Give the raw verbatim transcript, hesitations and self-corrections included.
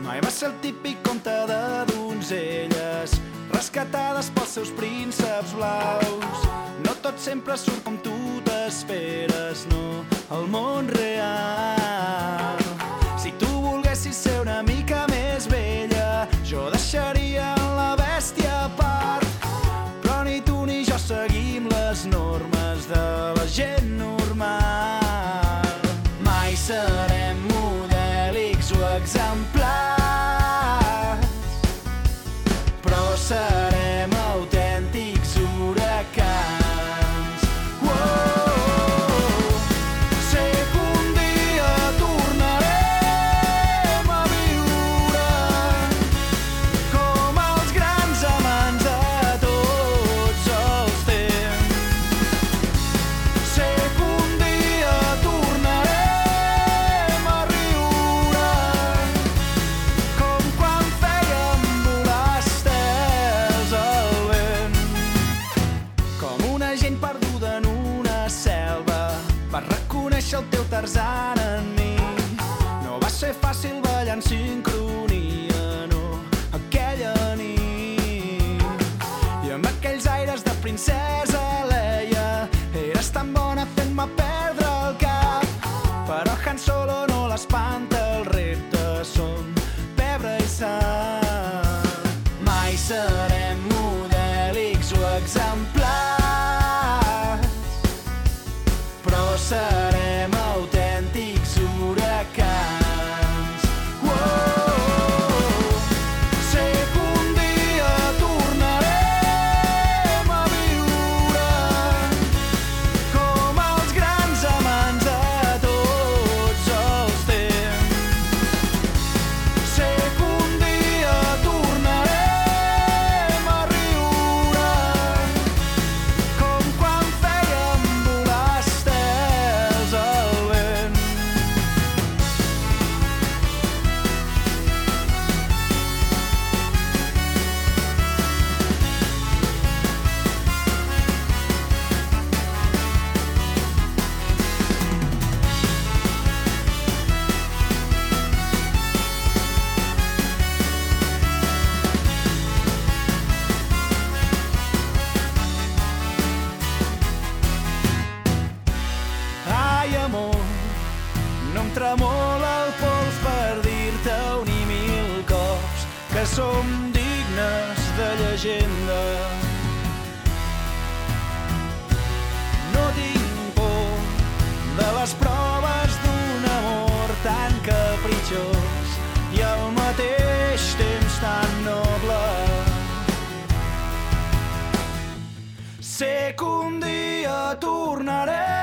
Mai va ser el típic conte de donzelles rescatades pels seus prínceps blaus. No tot sempre surt com tu t'esperes, no, el món real. Si tu volguessis ser una mica més vella, jo deixaria la bèstia a part. Però ni tu ni jo seguim les normes de la gent normal. Mai serem modèlics o exemplars, però serem autèntics huracans. Oh, sé que un dia tornarem a viure com els grans amants de tots els temps. Sé que un dia tornarem a riure com quan fèiem volar estels al vent. Com una gent perduda en una selva, vas reconèixer el teu Tarzan en mi. No va ser fàcil ballar en sincronia, no, aquella nit. I amb aquells aires de princesa Leia, eres tan bona fent-me perdre el cap. Però Han Solo no l'espanta, el repte som pebre i sang. Mai serem modèlics o exemplars, però serem autèntics huracans. Oh, sé que un dia tornarem a viure com els grans amants de tots els temps. Sé que un dia tornarem a riure com quan fèiem volar estels al vent. Ai, amor, no em tremola el pols per dir-te un i mil cops que som dignes de llegenda. No tinc por de les proves d'un amor tan capritxós i al mateix temps tan noble. Sé que un dia tornarem